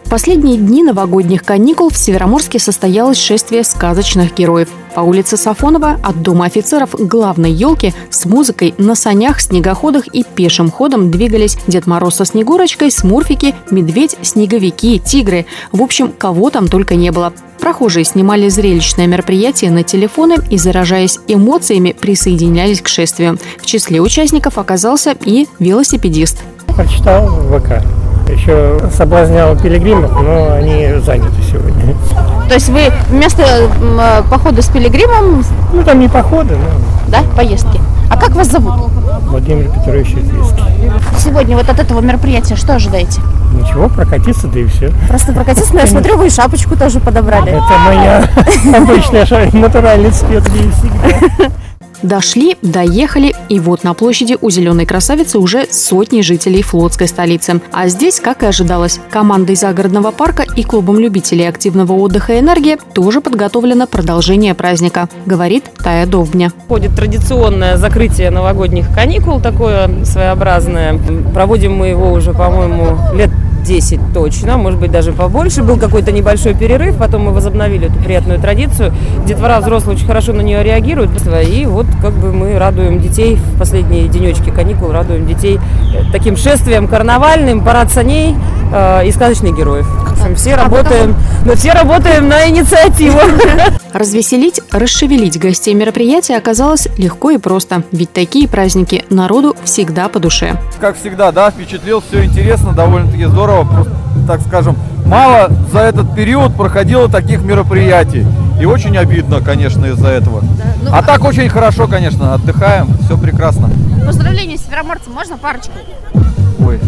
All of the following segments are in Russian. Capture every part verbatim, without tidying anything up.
В последние дни новогодних каникул в Североморске состоялось шествие сказочных героев. По улице Сафонова от Дома офицеров к главной елке с музыкой на санях, снегоходах и пешим ходом двигались Дед Мороз со Снегурочкой, Смурфики, Медведь, Снеговики, Тигры. В общем, кого там только не было. Прохожие снимали зрелищное мероприятие на телефоны и, заражаясь эмоциями, присоединялись к шествию. В числе участников оказался и велосипедист. Прочитал в ВК. Еще соблазнял пилигримов, но они заняты сегодня. То есть вы вместо э, похода с пилигримом... Ну, там не походы, но... Да, поездки. А как вас зовут? Владимир Петрович Известский. Сегодня вот от этого мероприятия что ожидаете? Ничего, прокатиться, да и все. Просто прокатиться, но я смотрю, вы и шапочку тоже подобрали. Это моя обычная шапочка, натуральный цвет здесь всегда. Дошли, доехали, и вот на площади у «Зеленой красавицы» уже сотни жителей флотской столицы. А здесь, как и ожидалось, командой загородного парка и клубом любителей активного отдыха «Энергия» тоже подготовлено продолжение праздника, говорит Тая Довбня. Входит традиционное закрытие новогодних каникул, такое своеобразное. Проводим мы его уже, по-моему, лет десять точно, может быть, даже побольше. Был какой-то небольшой перерыв, потом мы возобновили эту приятную традицию. Детвора взрослые очень хорошо на нее реагируют. И вот как бы мы радуем детей в последние денечки каникул, радуем детей таким шествием карнавальным, парад саней э, и сказочных героев. В общем, все работаем, но все работаем на инициативу. Развеселить, расшевелить гостей мероприятия оказалось легко и просто, ведь такие праздники народу всегда по душе. Как всегда, да, впечатлил, все интересно, довольно-таки здорово, просто, так скажем, мало за этот период проходило таких мероприятий. И очень обидно, конечно, из-за этого. Да, ну, а так очень хорошо, конечно, отдыхаем, все прекрасно. Поздравления североморцам, можно парочку? Ой.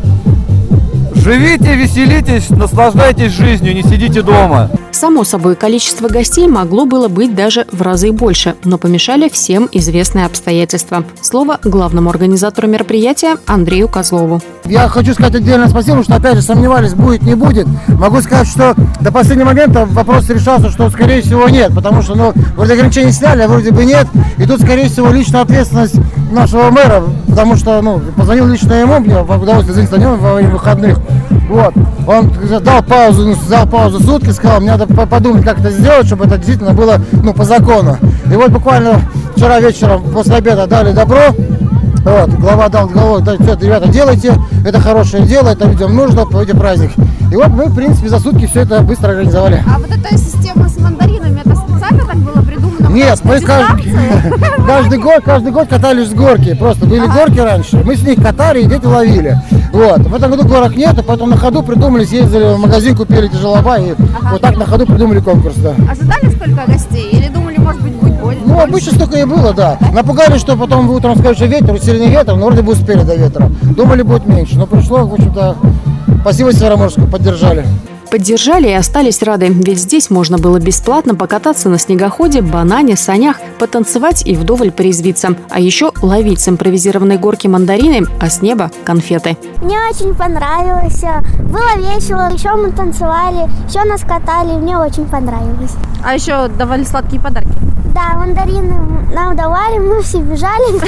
Живите, веселитесь, наслаждайтесь жизнью, не сидите дома. Само собой, количество гостей могло было быть даже в разы больше, но помешали всем известные обстоятельства. Слово главному организатору мероприятия Андрею Козлову. Я хочу сказать отдельное спасибо, что опять же сомневались, будет, не будет. Могу сказать, что до последнего момента вопрос решался, что скорее всего нет, потому что ну, вроде ограничения сняли, а вроде бы нет. И тут скорее всего личная ответственность нашего мэра, потому что ну, позвонил лично ему, мне удалось извиниться о нем во время выходных. Вот. Он дал паузу, дал паузу сутки, сказал, мне надо подумать, как это сделать, чтобы это действительно было ну, по закону. И вот буквально вчера вечером после обеда дали добро. Вот, глава дал головой, да, все, ребята, делайте, это хорошее дело, это людям нужно, проводите праздник. И вот мы, в принципе, за сутки все это быстро организовали. А вот эта система с мандаринами, это специально так было придумано? Нет, мы каждый, каждый год, каждый год катались с горки, просто были ага. горки раньше, мы с них катали и дети ловили. Вот, в этом году горок нету, поэтому на ходу придумали, съездили в магазин, купили тяжелоба и ага. вот так на ходу придумали конкурс, да. Ожидали столько гостей или думали, может быть, будет больше? Ну, обычно столько и было, да. Напугали, что потом вы утром скажете, ветер, усиленный ветер, но вроде бы успели до ветра. Думали, будет меньше, но пришло, в общем-то, спасибо Североморску, поддержали. Поддержали и остались рады, ведь здесь можно было бесплатно покататься на снегоходе, банане, санях, потанцевать и вдоволь порезвиться. А еще ловить с импровизированной горки мандарины, а с неба конфеты. Мне очень понравилось, было весело, еще мы танцевали, еще нас катали, мне очень понравилось. А еще давали сладкие подарки? Да, мандарины нам давали, мы все бежали,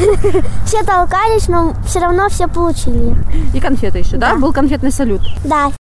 все толкались, но все равно все получили. И конфеты еще, да? Был конфетный салют? Да.